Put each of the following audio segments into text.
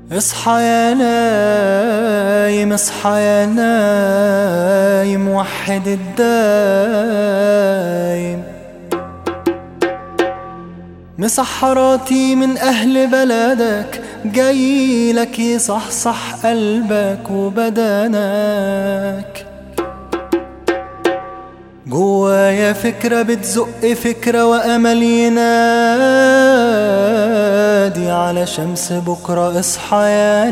اصحى يا نايم، اصحى يا نايم، وحد الدايم. مسحراتي من أهل بلدك جايلك يصحصح قلبك وبدنك. جوايا فكرة بتزق فكرة وأمل ينادي على شمس بكرة. اصحى يا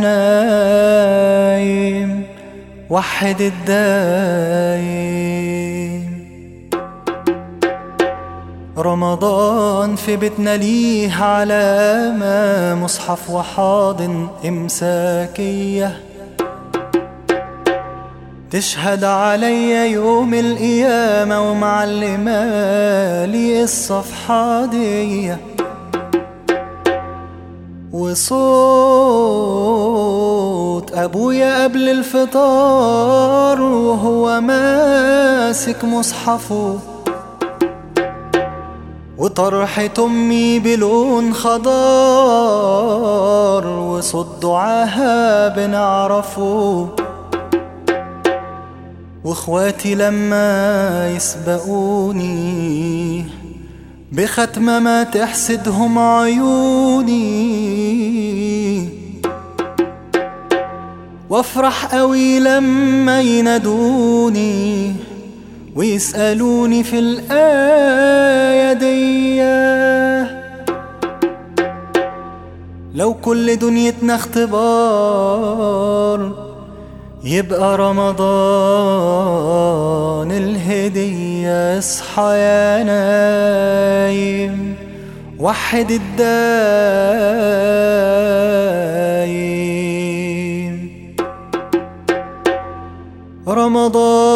نايم، وحد الدايم. رمضان في بيتنا ليه علامة، مصحف وحاضن إمساكية تشهد عليا يوم القيامة، ومعلمة لي الصفحة دي. وصوت أبويا قبل الفطار وهو ماسك مصحفه، وطرحة أمي بلون خضار، وصوت دعاها بنعرفه. واخواتي لما يسبقوني بختمة ما تحسدهم عيوني، وافرح قوي لما ينادوني ويسألوني في الآية دي. لو كل دنيتنا اختبار يبقى رمضان الهدية. اصحى يا نايم، وحد الدايم. رمضان